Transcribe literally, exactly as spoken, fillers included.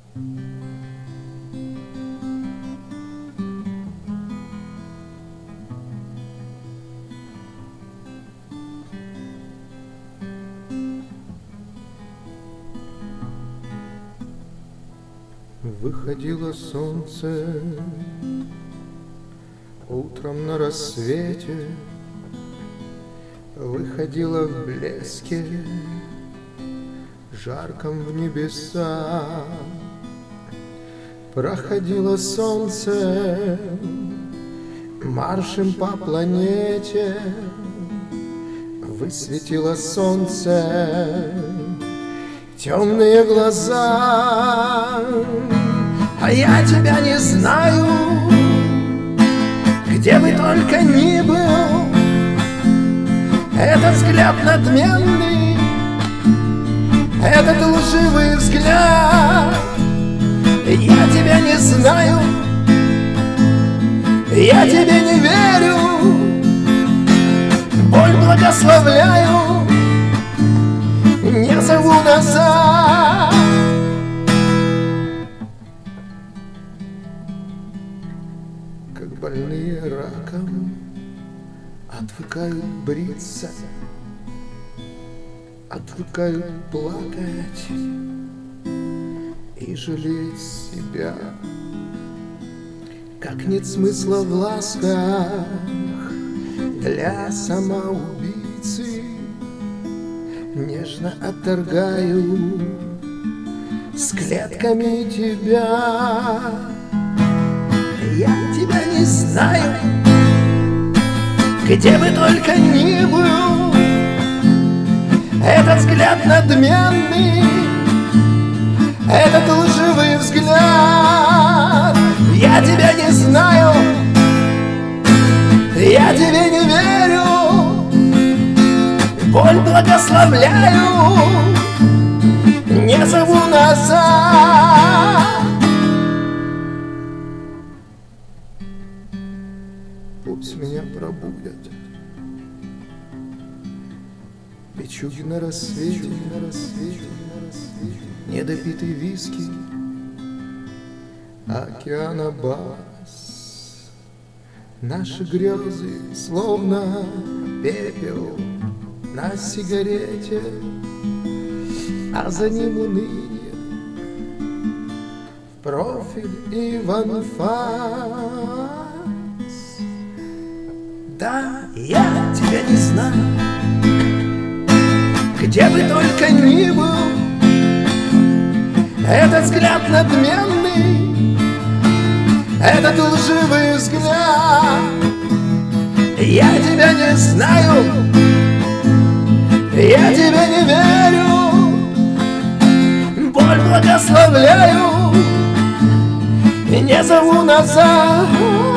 Выходило солнце утром на рассвете, выходило в блеске жарком в небеса. Проходило солнце маршем по планете, высветило солнце темные глаза. А я тебя не знаю, где бы только ни был. Этот взгляд надменный, этот лживый взгляд. Я тебя не знаю, я тебе не верю. Боль благословляю, не зову назад. Как больные раком отвыкают бриться, отвыкают плакать и жалеть себя. Как нет смысла в ласках для самоубийцы, нежно отторгаю с клетками тебя. Я тебя не знаю, где бы только ни был. Этот взгляд надменный, этот лживый взгляд. Я тебя не знаю, я тебе не верю. Боль благословляю, не зову назад. Пусть меня пробудят печуги на рассвете, на рассвете, на рассвете. Недопитый виски, океана бас. Наши грезы словно пепел на сигарете, а за ним уныние в профиль и в анфас. Да, я тебя не знаю, где бы только ни был. Этот взгляд надменный, этот лживый взгляд. Я тебя не знаю, я тебе не верю. Боль благословляю, не зову назад.